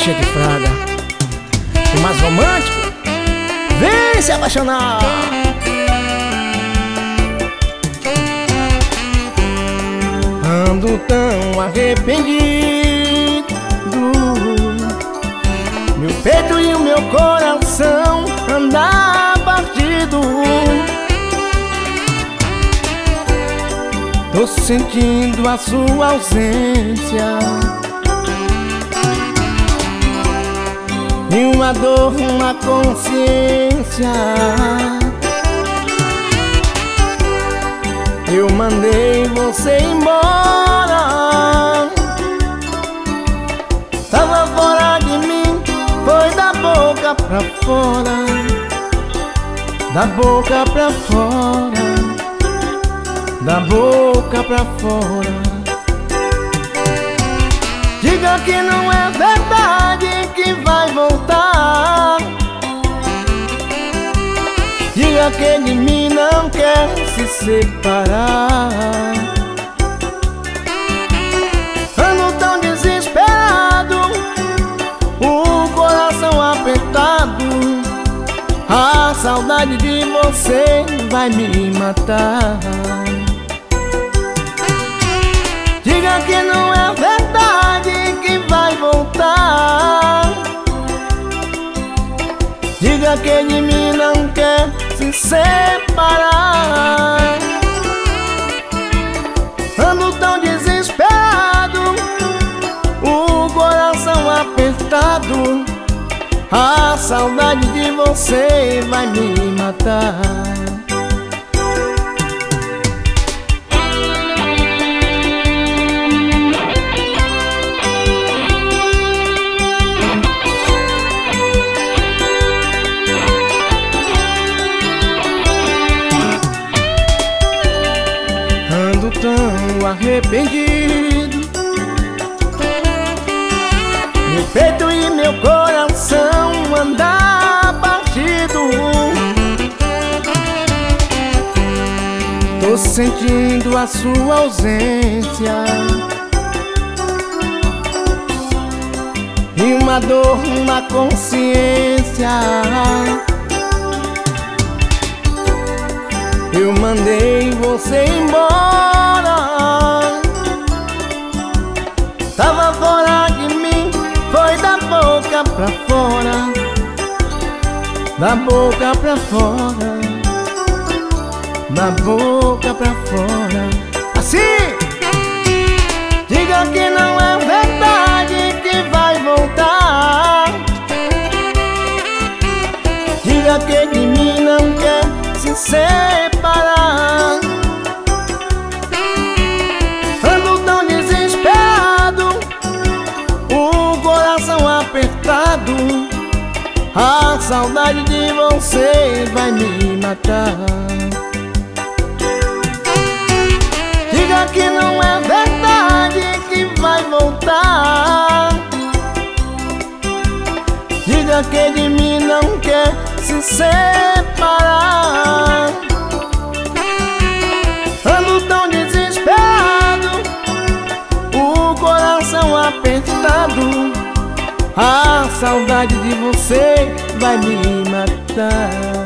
Cheio de fraga. O mais romântico, vem se apaixonar. Ando tão arrependido, meu peito e o meu coração andam partido. Tô sentindo a sua ausência e uma dor na consciência. Eu mandei você embora, tava fora de mim, foi da boca pra fora, da boca pra fora, da boca pra fora. Diga que não é verdade que vai voltar, diga que de mim não quer se separar. Ando tão desesperado, o coração apertado, a saudade de você vai me matar. Diga que não é verdade que vai voltar, diga que de mim não quer se separar. Ando tão desesperado, o coração apertado, a saudade de você vai me matar. Tão arrependido, meu peito e meu coração andam partido. Tô sentindo a sua ausência e uma dor na consciência. Eu mandei você embora, tava fora de mim, foi da boca pra fora, da boca pra fora, da boca pra fora. Assim! Diga que não é verdade que vai voltar, diga que de mim não quer se separar. Ando tão desesperado, o coração apertado, a saudade de você vai me matar. Diga que não é verdade que vai voltar, diga que de mim não quer se separar. Ando tão desesperado, o coração apertado, a saudade de você vai me matar.